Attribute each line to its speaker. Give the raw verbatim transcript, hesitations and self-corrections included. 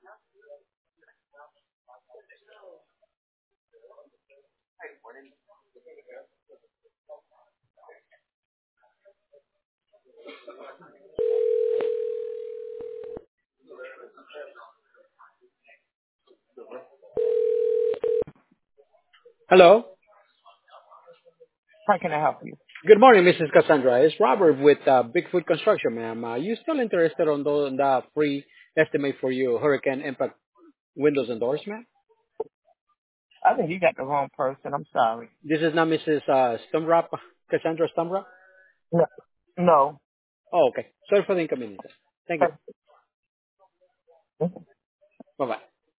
Speaker 1: Hello.
Speaker 2: How can I help you?
Speaker 1: Good morning, Missus Cassandra. It's Robert with uh, Bigfoot Construction, ma'am. Uh, you still interested on the, on the free estimate for your hurricane impact windows and doors, ma'am?
Speaker 2: I think you got the wrong person. I'm sorry.
Speaker 1: This is not Missus Uh, Stumrap, Cassandra Stumrap?
Speaker 2: No. No.
Speaker 1: Oh, okay. Sorry for the inconvenience. Thank you. Bye-bye.